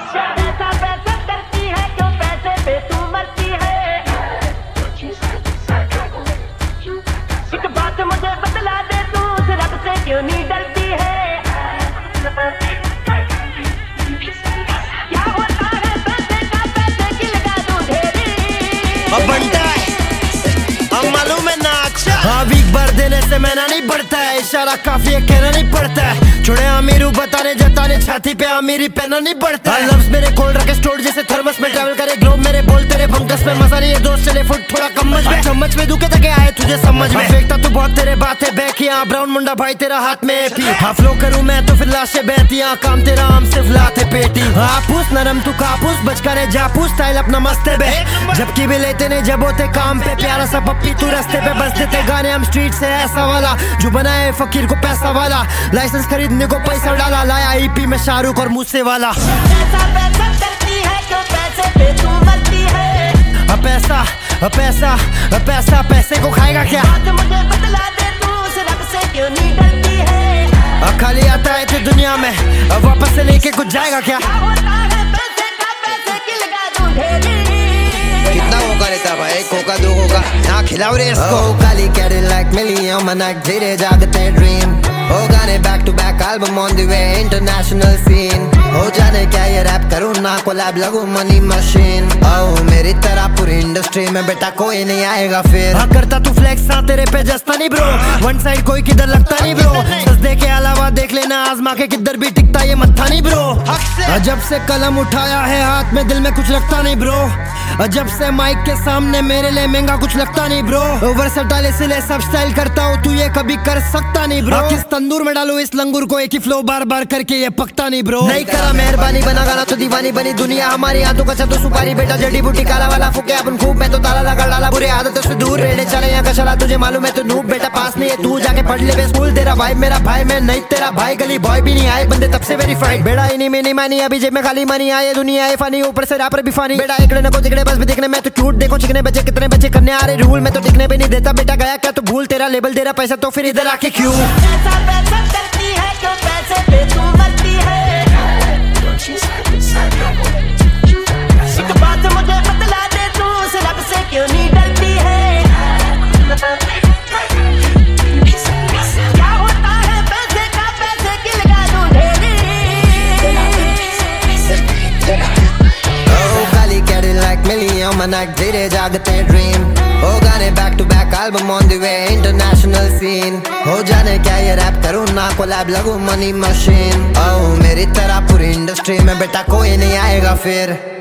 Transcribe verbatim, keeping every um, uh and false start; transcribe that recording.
पैसा पैसा करती है क्यों पैसे पे तू मरती है। एक बात मुझे बतला दे तू उस रब से क्यों नहीं डरती है। क्या होता है पैसे का पैसे की लगा दूं ढेरी। अब बनता है अब मालूम है ना अच्छा। हाँ वीक बार देने से मैंने नहीं बढ़ता है, इशारा काफी है कहना नहीं पड़ता है। छोड़े अमीरू बताने जताने छाती पे अमीरी पहना नहीं पड़ता है। लफ्ज मेरे कोल्ड रखे स्टोर जैसे थर्मस में ट्रैवल करे ग्लोब मेरे बोल तेरे फंकस में मजा नहीं है दोस्त चले फुट थोड़ा कम में चम्मच में दुखे तक आए तुझे समझ में फेंकता तू बहुत तेरे बातें बैकिया ब्राउन मुंडा भाई तेरा हाथ में एपी हाँ फ्लो करूं मैं तो फिर लाशें बहतियां काम तेरा आम सिर्फ लाते पेटी आपूस नरम तू कापूस बचकर है जापूस स्टाइल अपना मस्ते बे जबकि भी लेते नहीं जब होते काम पे प्यारा सा पप्पी तू रास्ते पे बस देते गाने हम स्ट्रीट से ऐसा वाला जो बनाए फकीर को पैसा वाला लाइसेंस खरीदने को पैसा डाला लाया ईपी में शाहरुख और मुझसे वाला। पैसा पैसा करती है क्यों पैसे पे तू मरती है। अब पैसा अब पैसा अब पैसा पैसे को खाएगा क्या। बात मुझे बतला दे तू उस रब से क्यों नहीं डरती है। अब खाली आता है तो दुनिया में अब वापस से लेके कुछ जाएगा क्या। क्या होता है पैसे का पैसे की लगा दूं ढेरी। कितना होगा लेता भाई कोका दो होगा ना खिलाओ रे इसको। काली कैडिलैक मिलियन मनक धीरे जागते ड्रीम हो गाने back to back album on the way international scene. हो जाने क्या ये रैप करूँ ना कोलैब लगू मनी मशीन। ओ मेरी तरह पूरी इंडस्ट्री में बेटा कोई नहीं आएगा फिर। हाँ करता तू फ्लेक्स हाँ तेरे पे जस्ता नहीं ब्रो वन साइड कोई किधर लगता नहीं ब्रो सजदे के अलावा देख लेना आजमा के किधर भी टिकता ये मत्था नहीं ब्रो। जब से कलम उठाया है हाथ में दिल में कुछ लगता नहीं ब्रो जब से माइक के सामने मेरे लिए महंगा कुछ लगता नहीं ब्रो वर्सेटाइल इसलिए सब स्टाइल करता हूँ तू ये कभी कर सकता नहीं ब्रो। किस तंदूर में डालू इस लंगूर को एक ही फ्लो बार बार करके ये पकता नहीं ब्रो। नहीं करा मेहरबानी बना गाना तो दीवानी बनी दुनिया हमारी आंतों का तो सुपारी बेटा जड़ी बूटी काला वाला फूके अपन खूब मैं तो ताला लगा डाला बुरे आदतों से दूर रहने चले यहाँ का चला तुझे मालूम है तो नूब बेटा पास नहीं है तू जाके पढ़ ले बे स्कूल तेरा भाई मेरा भाई मैं नहीं तेरा भाई गली बॉय भी नहीं आए बंदे तब से वेरीफाइड बेड़ा इन्हीं में नहीं मानी अभी जेब में खाली मनी आए दुनिया है फानी ऊपर से रैपर भी फानी बेटा एकड़े न को जिगड़े बस भी देखने में तो क्यूट देखो चिकने बच्चे कितने बच्चे करने आ रहे रूल में तो टिकने भी नहीं देता बेटा गया क्या तो भूल तेरा लेबल तेरा पैसा तो फिर इधर आके क्यों। पैसा पैसा करती है क्यों पैसे पे तू मरती है। एक बात मुझे बतला दे तू उस रब से क्यों नहीं डरती है। क्या होता है पैसे का पैसे की लगा दूं ढेरी। काली कैडिलैक मिलियन मनक धीरे जागते ड्रीम हो गाने back to back album on the way international scene. हो जाने क्या ये रैप करूँ ना कोलैब लगू मनी मशीन। ओ मेरी तरह पूरी इंडस्ट्री में बेटा कोई नहीं आएगा फिर।